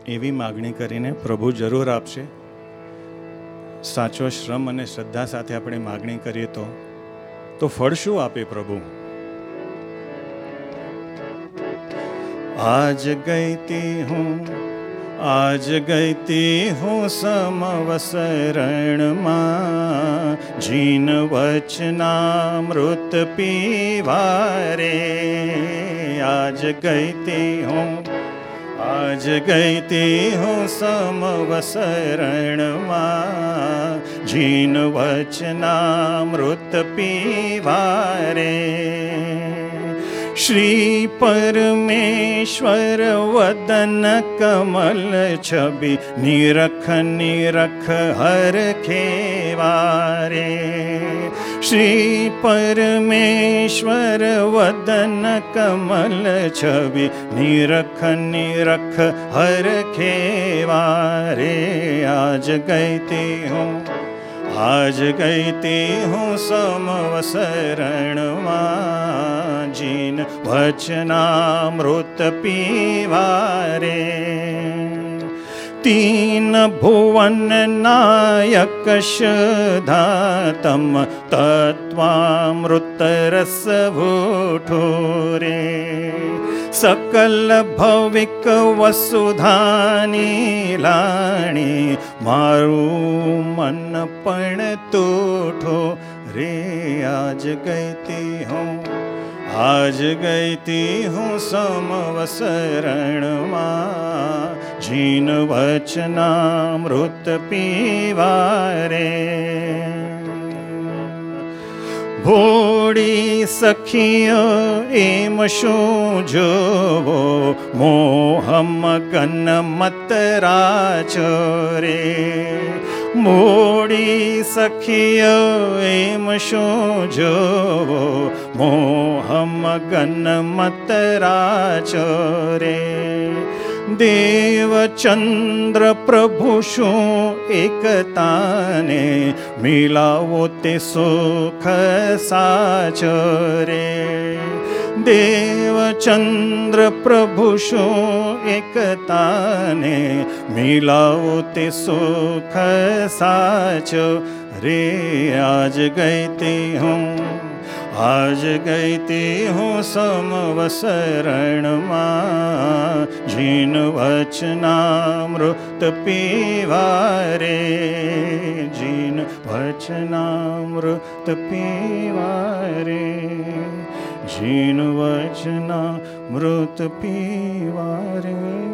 એવી માગણી કરીને પ્રભુ જરૂર આપશે. સાચો શ્રમ અને શ્રદ્ધા સાથે આપણે માગણી કરીએ તો ફળ શું આપે પ્રભુ? આજ ગઈતી હું સમવસરણમાં, જીન વચનામૃત પીવારે. આજ ગઈતી હું સમવસરણમાં, જીન વચનામૃત પીવારે. શ્રી પરમેશ્વર વદન કમલ છબી, નિરખ હર ખેવારે. શ્રી પરમેશ્વર વદન કમલ છબી, નિરખ હર ખેવારે. આજ ગઈતી હું સમવસરણમાં, જીન વચનામૃત પીવારે. તીન ભુવન નાયક શુદ્ધાતમ, તત્વામૃત રસ ભૂઠુરે. સકલ ભવિક વસુધાની લાણી, મારું મન પણ તૂઠો રે. આજ ગઈતી હું સમવસરણમાં, જીન વચનામૃત પીવારે. ભોળી સખીઓ એમ શું જોવો, મોહમગન મત રાચોરે. મોડી સખીઓ એમ શું જોવો, મોહમગન મત રાચોરે. દેવચંદ્ર પ્રભુ શું એકતાને, મિલાવો તે સુખ સાચો રે. દેવચંદ્ર પ્રભુ શું એકતાને, મિલાવો તે સુખ સાચો રે. આજ ગઈતી હું સમવસરણમાં, જીન વચનામૃત પીવારે. જીન વચનામૃત પીવારે. જીન વચનામૃત પીવારે.